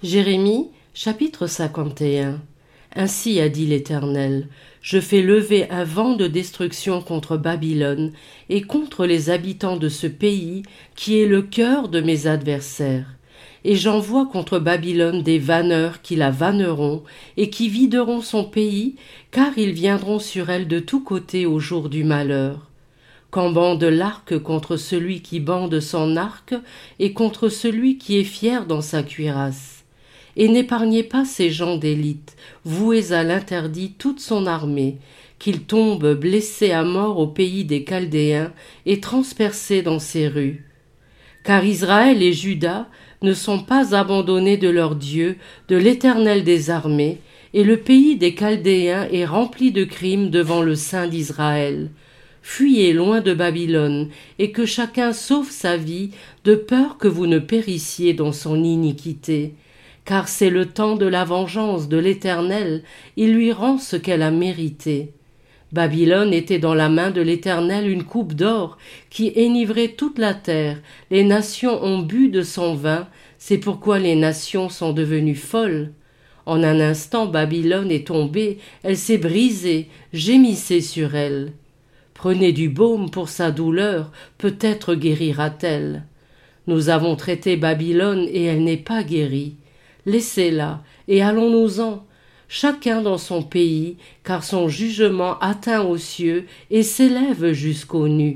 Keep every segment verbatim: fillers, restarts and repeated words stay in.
Jérémie, chapitre cinquante et un. Ainsi a dit l'Éternel, je fais lever un vent de destruction contre Babylone et contre les habitants de ce pays qui est le cœur de mes adversaires. Et j'envoie contre Babylone des vanneurs qui la vanneront et qui videront son pays, car ils viendront sur elle de tous côtés au jour du malheur. Quand bande l'arc contre celui qui bande son arc et contre celui qui est fier dans sa cuirasse. Et n'épargnez pas ces gens d'élite, voués à l'interdit toute son armée, qu'ils tombent blessés à mort au pays des Chaldéens et transpercés dans ses rues. Car Israël et Juda ne sont pas abandonnés de leur Dieu, de l'Éternel des armées, et le pays des Chaldéens est rempli de crimes devant le Saint d'Israël. Fuyez loin de Babylone, et que chacun sauve sa vie, de peur que vous ne périssiez dans son iniquité. Car c'est le temps de la vengeance de l'Éternel, il lui rend ce qu'elle a mérité. Babylone était dans la main de l'Éternel une coupe d'or qui enivrait toute la terre. Les nations ont bu de son vin, c'est pourquoi les nations sont devenues folles. En un instant, Babylone est tombée, elle s'est brisée, gémissez sur elle. Prenez du baume pour sa douleur, peut-être guérira-t-elle. Nous avons traité Babylone et elle n'est pas guérie. Laissez-la, et allons-nous-en, chacun dans son pays, car son jugement atteint aux cieux et s'élève jusqu'aux nues.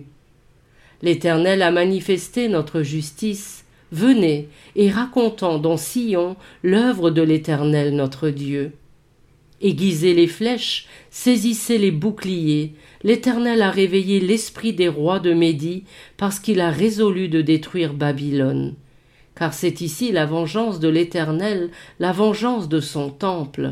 L'Éternel a manifesté notre justice. Venez, et racontons dans Sion l'œuvre de l'Éternel notre Dieu. Aiguisez les flèches, saisissez les boucliers. L'Éternel a réveillé l'esprit des rois de Médie, parce qu'il a résolu de détruire Babylone. Car c'est ici la vengeance de l'Éternel, la vengeance de son temple.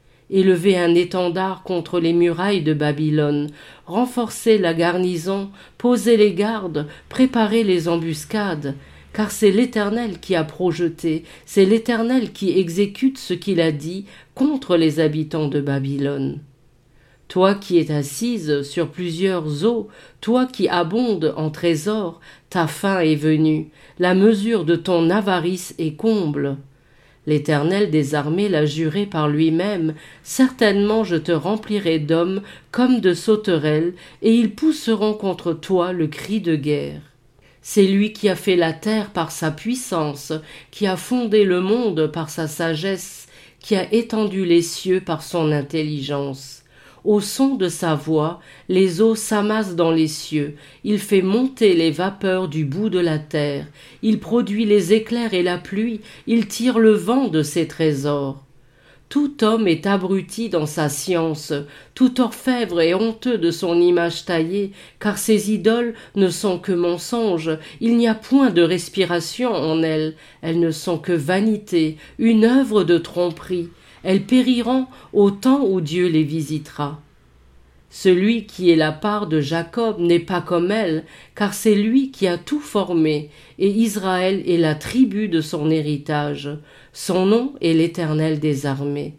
Élevez un étendard contre les murailles de Babylone, renforcez la garnison, posez les gardes, préparez les embuscades, car c'est l'Éternel qui a projeté, c'est l'Éternel qui exécute ce qu'il a dit contre les habitants de Babylone. Toi qui es assise sur plusieurs eaux, toi qui abondes en trésors, ta fin est venue, la mesure de ton avarice est comble. L'Éternel des armées l'a juré par lui-même, certainement je te remplirai d'hommes comme de sauterelles, et ils pousseront contre toi le cri de guerre. C'est lui qui a fait la terre par sa puissance, qui a fondé le monde par sa sagesse, qui a étendu les cieux par son intelligence. Au son de sa voix, les eaux s'amassent dans les cieux, il fait monter les vapeurs du bout de la terre, il produit les éclairs et la pluie, il tire le vent de ses trésors. Tout homme est abruti dans sa science, tout orfèvre est honteux de son image taillée, car ses idoles ne sont que mensonges, il n'y a point de respiration en elles, elles ne sont que vanité, une œuvre de tromperie. Elles périront au temps où Dieu les visitera. Celui qui est la part de Jacob n'est pas comme elle, car c'est lui qui a tout formé, et Israël est la tribu de son héritage. Son nom est l'Éternel des armées.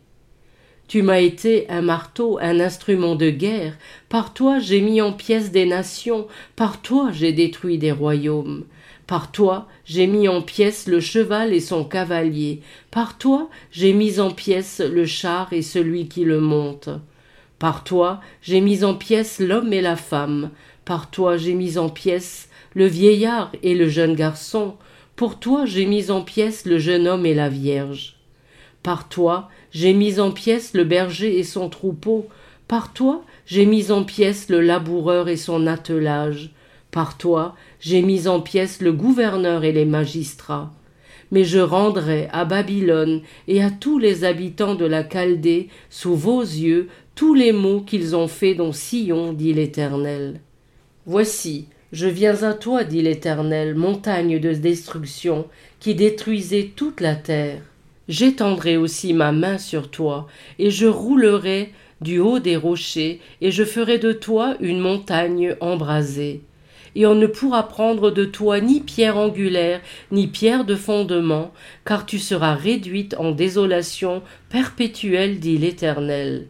Tu m'as été un marteau, un instrument de guerre, par toi j'ai mis en pièces des nations, par toi j'ai détruit des royaumes. Par toi, j'ai mis en pièces le cheval et son cavalier. Par toi, j'ai mis en pièces le char et celui qui le monte. Par toi, j'ai mis en pièces l'homme et la femme. Par toi, j'ai mis en pièces le vieillard et le jeune garçon. Pour toi, j'ai mis en pièces le jeune homme et la vierge. Par toi, j'ai mis en pièces le berger et son troupeau. Par toi, j'ai mis en pièces le laboureur et son attelage. Par toi, j'ai mis en pièces le gouverneur et les magistrats. Mais je rendrai à Babylone et à tous les habitants de la Chaldée, sous vos yeux, tous les maux qu'ils ont faits dans Sion, dit l'Éternel. Voici, je viens à toi, dit l'Éternel, montagne de destruction, qui détruisait toute la terre. J'étendrai aussi ma main sur toi, et je roulerai du haut des rochers, et je ferai de toi une montagne embrasée. Et on ne pourra prendre de toi ni pierre angulaire, ni pierre de fondement, car tu seras réduite en désolation perpétuelle, dit l'Éternel.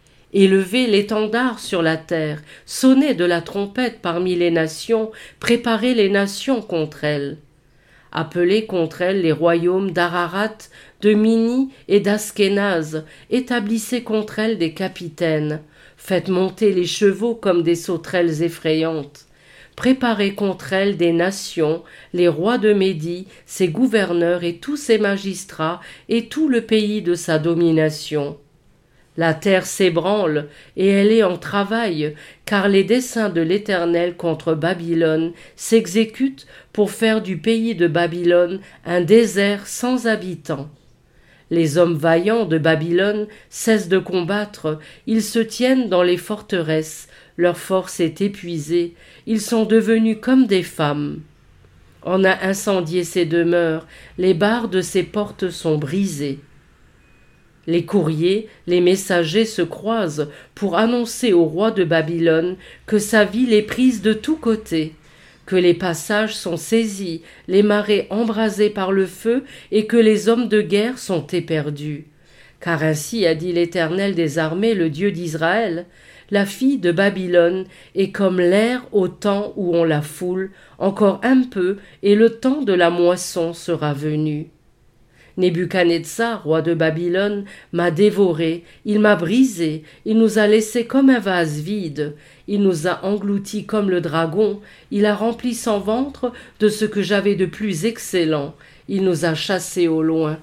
Élevez l'étendard sur la terre, sonnez de la trompette parmi les nations, préparez les nations contre elles. Appelez contre elle les royaumes d'Ararat, de Mini et d'Askénaz, établissez contre elle des capitaines, faites monter les chevaux comme des sauterelles effrayantes. Préparez contre elle des nations, les rois de Médie, ses gouverneurs et tous ses magistrats, et tout le pays de sa domination. La terre s'ébranle, et elle est en travail, car les desseins de l'Éternel contre Babylone s'exécutent pour faire du pays de Babylone un désert sans habitants. Les hommes vaillants de Babylone cessent de combattre, ils se tiennent dans les forteresses, leur force est épuisée, ils sont devenus comme des femmes. On a incendié ses demeures, les barres de ses portes sont brisées. Les courriers, les messagers se croisent pour annoncer au roi de Babylone que sa ville est prise de tous côtés, que les passages sont saisis, les marais embrasés par le feu et que les hommes de guerre sont éperdus. Car ainsi a dit l'Éternel des armées, le Dieu d'Israël, la fille de Babylone est comme l'air au temps où on la foule, encore un peu, et le temps de la moisson sera venu. Nebuchadnezzar, roi de Babylone, m'a dévoré, il m'a brisé, il nous a laissés comme un vase vide, il nous a engloutis comme le dragon, il a rempli son ventre de ce que j'avais de plus excellent, il nous a chassés au loin.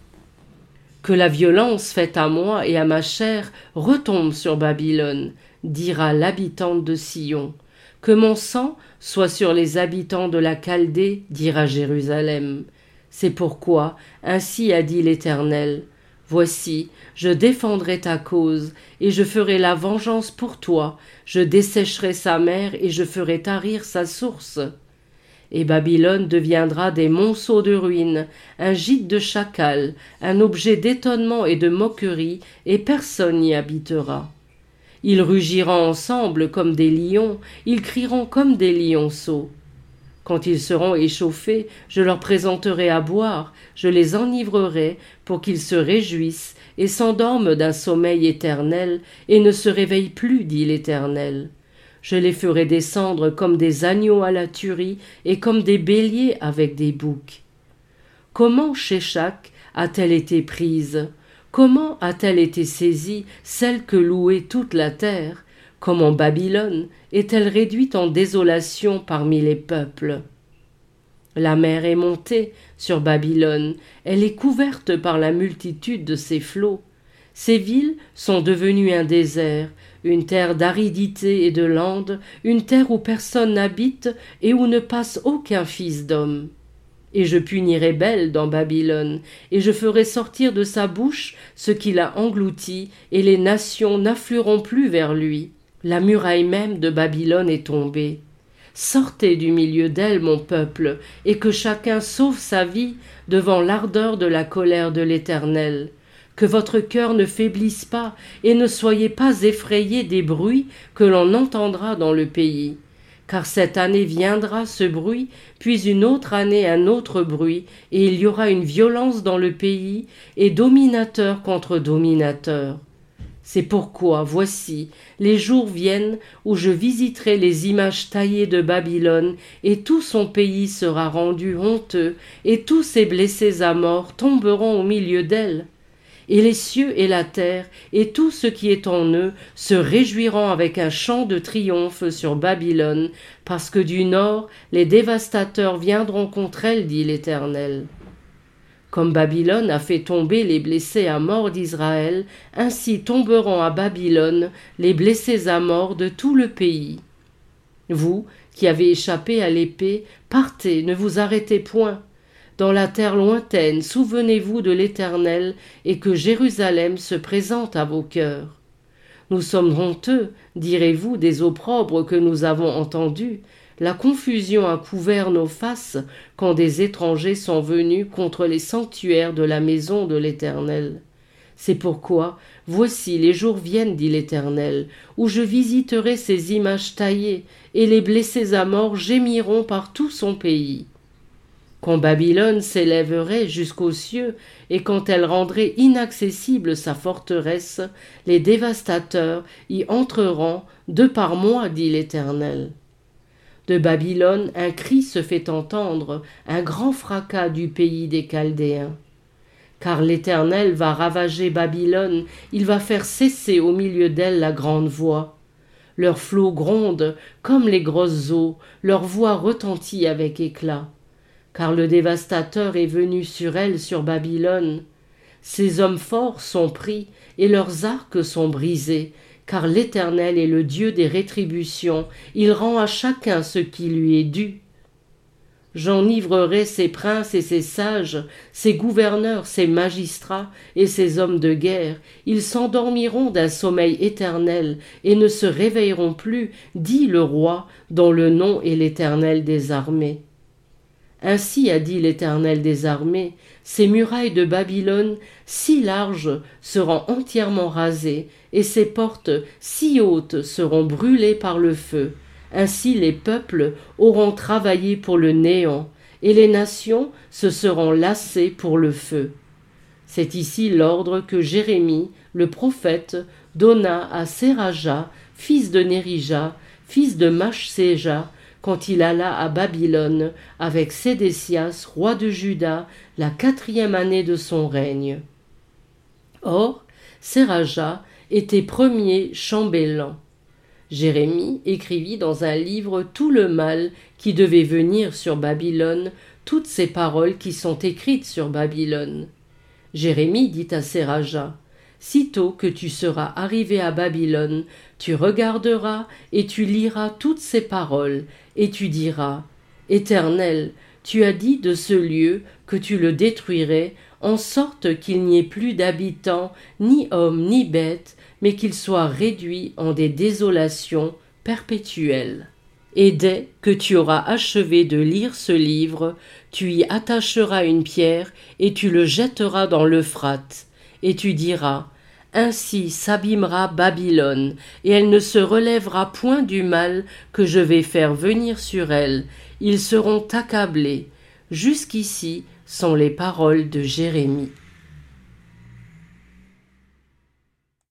Que la violence faite à moi et à ma chair retombe sur Babylone, dira l'habitante de Sion. Que mon sang soit sur les habitants de la Chaldée, dira Jérusalem. C'est pourquoi, ainsi a dit l'Éternel, voici, je défendrai ta cause, et je ferai la vengeance pour toi, je dessécherai sa mer, et je ferai tarir sa source. Et Babylone deviendra des monceaux de ruines, un gîte de chacals, un objet d'étonnement et de moquerie, et personne n'y habitera. Ils rugiront ensemble comme des lions, ils crieront comme des lionceaux. Quand ils seront échauffés, je leur présenterai à boire, je les enivrerai pour qu'ils se réjouissent et s'endorment d'un sommeil éternel et ne se réveillent plus, dit l'Éternel. Je les ferai descendre comme des agneaux à la tuerie et comme des béliers avec des boucs. Comment Sheshak a-t-elle été prise? Comment a-t-elle été saisie, celle que louait toute la terre? Comment Babylone est-elle réduite en désolation parmi les peuples? La mer est montée sur Babylone, elle est couverte par la multitude de ses flots. Ses villes sont devenues un désert, une terre d'aridité et de landes, une terre où personne n'habite et où ne passe aucun fils d'homme. Et je punirai Bel dans Babylone, et je ferai sortir de sa bouche ce qu'il a englouti, et les nations n'afflueront plus vers lui. La muraille même de Babylone est tombée. Sortez du milieu d'elle, mon peuple, et que chacun sauve sa vie devant l'ardeur de la colère de l'Éternel. Que votre cœur ne faiblisse pas, et ne soyez pas effrayés des bruits que l'on entendra dans le pays. Car cette année viendra ce bruit, puis une autre année un autre bruit, et il y aura une violence dans le pays, et dominateur contre dominateur. C'est pourquoi, voici, les jours viennent où je visiterai les images taillées de Babylone, et tout son pays sera rendu honteux, et tous ses blessés à mort tomberont au milieu d'elle. Et les cieux et la terre, et tout ce qui est en eux, se réjouiront avec un chant de triomphe sur Babylone, parce que du nord les dévastateurs viendront contre elle, dit l'Éternel. Comme Babylone a fait tomber les blessés à mort d'Israël, ainsi tomberont à Babylone les blessés à mort de tout le pays. Vous, qui avez échappé à l'épée, partez, ne vous arrêtez point. Dans la terre lointaine, souvenez-vous de l'Éternel, et que Jérusalem se présente à vos cœurs. Nous sommes honteux, direz-vous, des opprobres que nous avons entendus. La confusion a couvert nos faces quand des étrangers sont venus contre les sanctuaires de la maison de l'Éternel. C'est pourquoi, voici les jours viennent, dit l'Éternel, où je visiterai ces images taillées, et les blessés à mort gémiront par tout son pays. Quand Babylone s'élèverait jusqu'aux cieux, et quand elle rendrait inaccessible sa forteresse, les dévastateurs y entreront de par moi, dit l'Éternel. De Babylone, un cri se fait entendre, un grand fracas du pays des Chaldéens. Car l'Éternel va ravager Babylone, il va faire cesser au milieu d'elle la grande voix. Leurs flots grondent comme les grosses eaux, leur voix retentit avec éclat. Car le dévastateur est venu sur elle, sur Babylone. Ses hommes forts sont pris et leurs arcs sont brisés, car l'Éternel est le Dieu des rétributions, il rend à chacun ce qui lui est dû. J'enivrerai ses princes et ses sages, ses gouverneurs, ses magistrats et ses hommes de guerre. Ils s'endormiront d'un sommeil éternel et ne se réveilleront plus, dit le roi, dont le nom est l'Éternel des armées. Ainsi a dit l'Éternel des armées, ces murailles de Babylone, si larges, seront entièrement rasées, et ses portes, si hautes, seront brûlées par le feu. Ainsi les peuples auront travaillé pour le néant, et les nations se seront lassées pour le feu. C'est ici l'ordre que Jérémie, le prophète, donna à Séraja, fils de Nérija, fils de Machséja, quand il alla à Babylone avec Sédécias, roi de Juda, la quatrième année de son règne. Or, Séraja était premier chambellan. Jérémie écrivit dans un livre tout le mal qui devait venir sur Babylone, toutes ces paroles qui sont écrites sur Babylone. Jérémie dit à Séraja, « Sitôt que tu seras arrivé à Babylone, tu regarderas et tu liras toutes ces paroles, et tu diras, « Éternel, tu as dit de ce lieu que tu le détruirais, en sorte qu'il n'y ait plus d'habitants, ni hommes, ni bêtes, mais qu'il soit réduit en des désolations perpétuelles. Et dès que tu auras achevé de lire ce livre, tu y attacheras une pierre et tu le jetteras dans l'Euphrate, et tu diras, ainsi s'abîmera Babylone, et elle ne se relèvera point du mal que je vais faire venir sur elle, ils seront accablés. Jusqu'ici sont les paroles de Jérémie.